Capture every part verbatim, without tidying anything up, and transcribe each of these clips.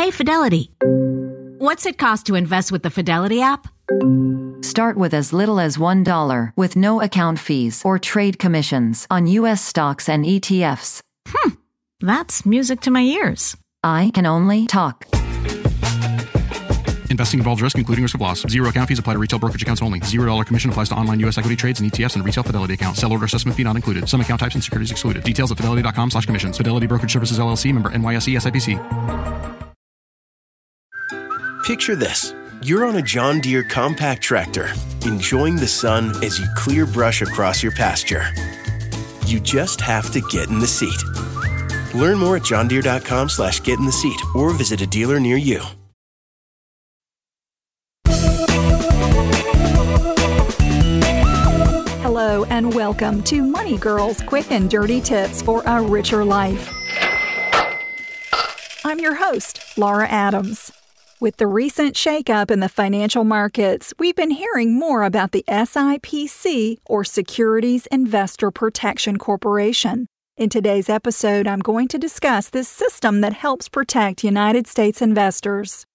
Hey, Fidelity. What's it cost to invest with the Fidelity app? Start with as little as one dollar with no account fees or trade commissions on U S stocks and E T Fs. Hmm, that's music to my ears. I can only talk. Investing involves risk, including risk of loss. Zero account fees apply to retail brokerage accounts only. Zero dollar commission applies to online U S equity trades and E T Fs and retail Fidelity accounts. Sell order assessment fee not included. Some account types and securities excluded. Details at fidelity.com slash commissions. Fidelity Brokerage Services, L L C, member N Y S E S I P C. Picture this. You're on a John Deere compact tractor, enjoying the sun as you clear brush across your pasture. You just have to get in the seat. Learn more at johndeere.com slash get in the seat or visit a dealer near you. Hello and welcome to Money Girl's Quick and Dirty Tips for a Richer Life. I'm your host, Laura Adams. With the recent shakeup in the financial markets, we've been hearing more about the S I P C, or Securities Investor Protection Corporation. In today's episode, I'm going to discuss this system that helps protect United States investors.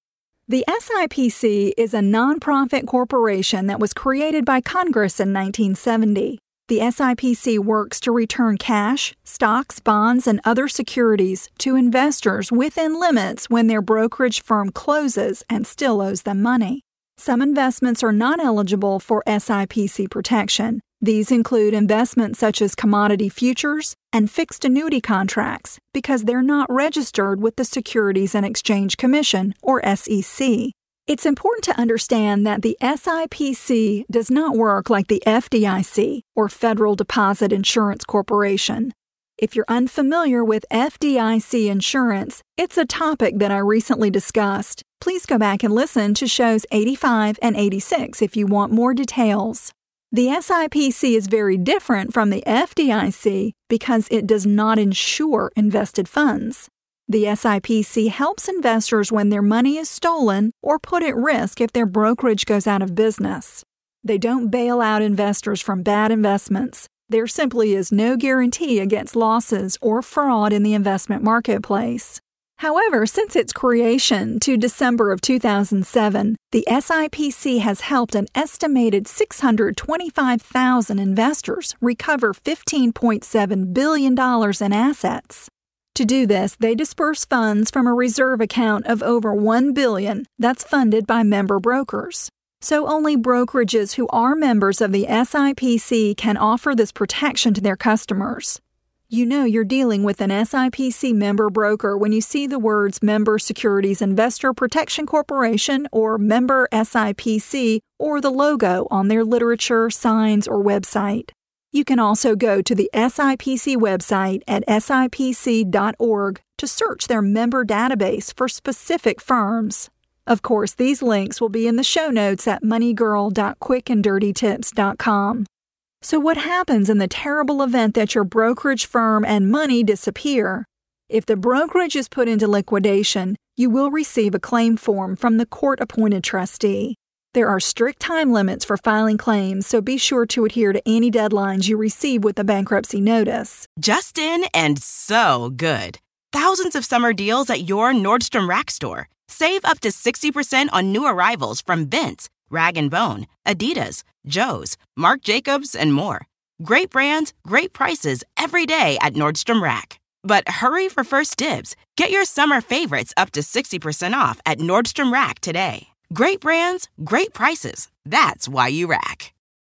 The S I P C is a nonprofit corporation that was created by Congress in nineteen seventy. The S I P C works to return cash, stocks, bonds, and other securities to investors within limits when their brokerage firm closes and still owes them money. Some investments are not eligible for S I P C protection. These include investments such as commodity futures and fixed annuity contracts because they're not registered with the Securities and Exchange Commission, or S E C. It's important to understand that the S I P C does not work like the F D I C, or Federal Deposit Insurance Corporation. If you're unfamiliar with F D I C insurance, it's a topic that I recently discussed. Please go back and listen to shows eighty-five and eighty-six if you want more details. The S I P C is very different from the F D I C because it does not insure invested funds. The S I P C helps investors when their money is stolen or put at risk if their brokerage goes out of business. They don't bail out investors from bad investments. There simply is no guarantee against losses or fraud in the investment marketplace. However, since its creation to December of two thousand seven, the S I P C has helped an estimated six hundred twenty-five thousand investors recover fifteen point seven billion dollars in assets. To do this, they disperse funds from a reserve account of over one billion dollars that's funded by member brokers. So only brokerages who are members of the S I P C can offer this protection to their customers. You know you're dealing with an S I P C member broker when you see the words Member Securities Investor Protection Corporation or Member S I P C or the logo on their literature, signs, or website. You can also go to the S I P C website at S I P C dot org to search their member database for specific firms. Of course, these links will be in the show notes at money girl dot quick and dirty tips dot com. So what happens in the terrible event that your brokerage firm and money disappear? If the brokerage is put into liquidation, you will receive a claim form from the court-appointed trustee. There are strict time limits for filing claims, so be sure to adhere to any deadlines you receive with the bankruptcy notice. Just in and so good. Thousands of summer deals at your Nordstrom Rack store. Save up to sixty percent on new arrivals from Vince, Rag and Bone, Adidas, Joe's, Marc Jacobs, and more. Great brands, great prices every day at Nordstrom Rack. But hurry for first dibs. Get your summer favorites up to sixty percent off at Nordstrom Rack today. Great brands, great prices. That's why you rack.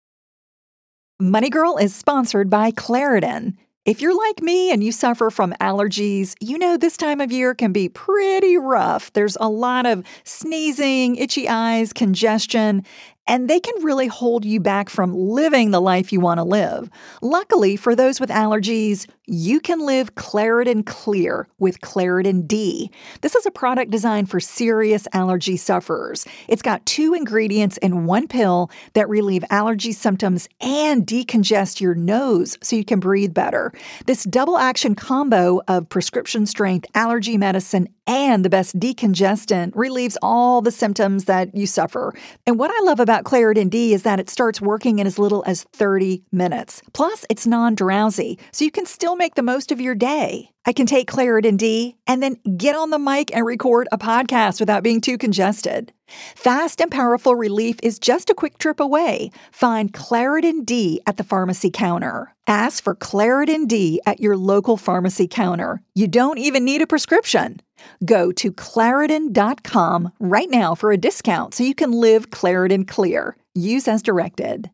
Money Girl is sponsored by Claritin. If you're like me and you suffer from allergies, you know this time of year can be pretty rough. There's a lot of sneezing, itchy eyes, congestion, and they can really hold you back from living the life you want to live. Luckily, for those with allergies, you can live Claritin Clear with Claritin D. This is a product designed for serious allergy sufferers. It's got two ingredients in one pill that relieve allergy symptoms and decongest your nose so you can breathe better. This double-action combo of prescription-strength allergy medicine and the best decongestant relieves all the symptoms that you suffer. And what I love about about Claritin D is that it starts working in as little as thirty minutes. Plus, it's non-drowsy, so you can still make the most of your day. I can take Claritin D and then get on the mic and record a podcast without being too congested. Fast and powerful relief is just a quick trip away. Find Claritin D at the pharmacy counter. Ask for Claritin D at your local pharmacy counter. You don't even need a prescription. Go to Claritin dot com right now for a discount so you can live Claritin Clear. Use as directed.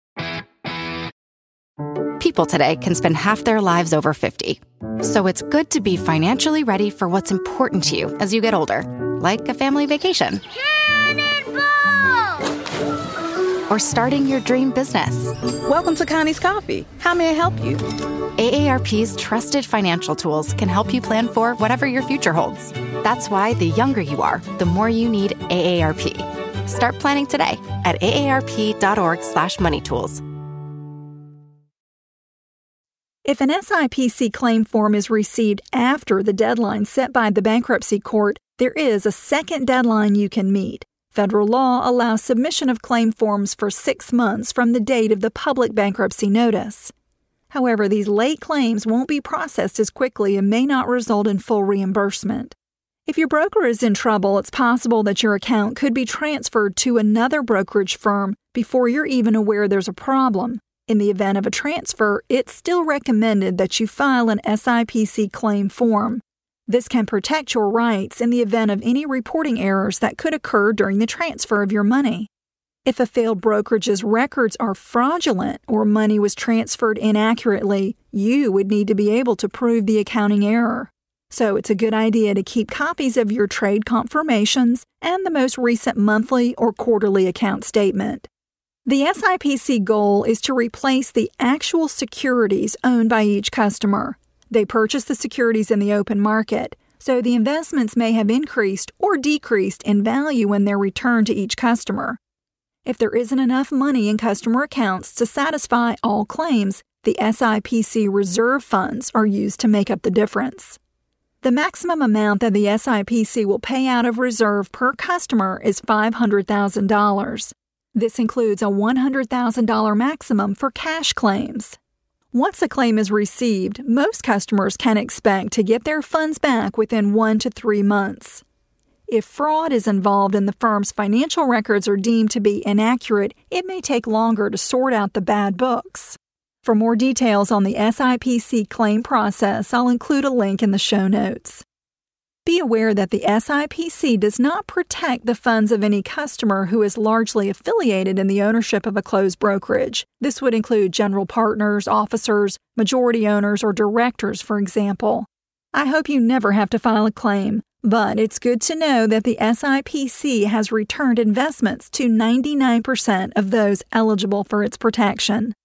People today can spend half their lives over fifty. So it's good to be financially ready for what's important to you as you get older, like a family vacation. Or starting your dream business. Welcome to Connie's Coffee. How may I help you? A A R P's trusted financial tools can help you plan for whatever your future holds. That's why the younger you are, the more you need A A R P. Start planning today at A A R P dot org slash money tools. If an S I P C claim form is received after the deadline set by the bankruptcy court, there is a second deadline you can meet. Federal law allows submission of claim forms for six months from the date of the public bankruptcy notice. However, these late claims won't be processed as quickly and may not result in full reimbursement. If your broker is in trouble, it's possible that your account could be transferred to another brokerage firm before you're even aware there's a problem. In the event of a transfer, it's still recommended that you file an S I P C claim form. This can protect your rights in the event of any reporting errors that could occur during the transfer of your money. If a failed brokerage's records are fraudulent or money was transferred inaccurately, you would need to be able to prove the accounting error. So it's a good idea to keep copies of your trade confirmations and the most recent monthly or quarterly account statement. The S I P C goal is to replace the actual securities owned by each customer. They purchase the securities in the open market, so the investments may have increased or decreased in value when they're returned to each customer. If there isn't enough money in customer accounts to satisfy all claims, the S I P C reserve funds are used to make up the difference. The maximum amount that the S I P C will pay out of reserve per customer is five hundred thousand dollars. This includes a one hundred thousand dollars maximum for cash claims. Once a claim is received, most customers can expect to get their funds back within one to three months. If fraud is involved and the firm's financial records are deemed to be inaccurate, it may take longer to sort out the bad books. For more details on the S I P C claim process, I'll include a link in the show notes. Be aware that the S I P C does not protect the funds of any customer who is largely affiliated in the ownership of a closed brokerage. This would include general partners, officers, majority owners, or directors, for example. I hope you never have to file a claim, but it's good to know that the S I P C has returned investments to ninety-nine percent of those eligible for its protection.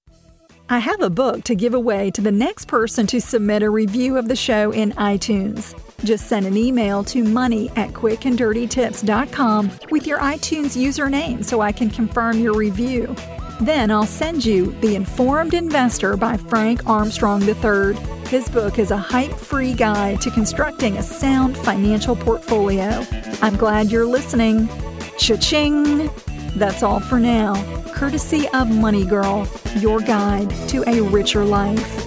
I have a book to give away to the next person to submit a review of the show in iTunes. Just send an email to money at quick and dirty tips dot com with your iTunes username so I can confirm your review. Then I'll send you The Informed Investor by Frank Armstrong the third. His book is a hype-free guide to constructing a sound financial portfolio. I'm glad you're listening. Cha-ching! That's all for now. Courtesy of Money Girl, your guide to a richer life.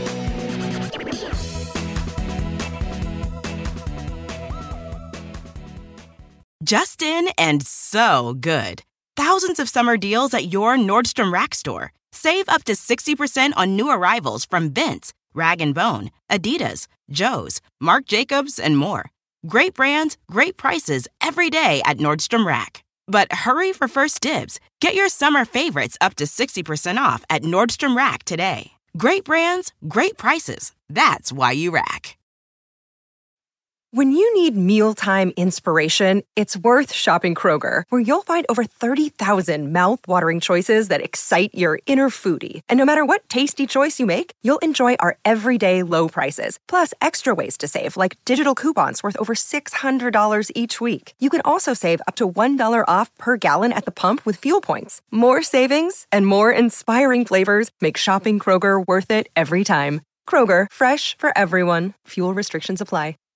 Just in and so good. Thousands of summer deals at your Nordstrom Rack store. Save up to sixty percent on new arrivals from Vince, Rag and Bone, Adidas, Joe's, Marc Jacobs, and more. Great brands, great prices every day at Nordstrom Rack. But hurry for first dibs. Get your summer favorites up to sixty percent off at Nordstrom Rack today. Great brands, great prices. That's why you rack. When you need mealtime inspiration, it's worth shopping Kroger, where you'll find over thirty thousand mouth-watering choices that excite your inner foodie. And no matter what tasty choice you make, you'll enjoy our everyday low prices, plus extra ways to save, like digital coupons worth over six hundred dollars each week. You can also save up to one dollar off per gallon at the pump with fuel points. More savings and more inspiring flavors make shopping Kroger worth it every time. Kroger, fresh for everyone. Fuel restrictions apply.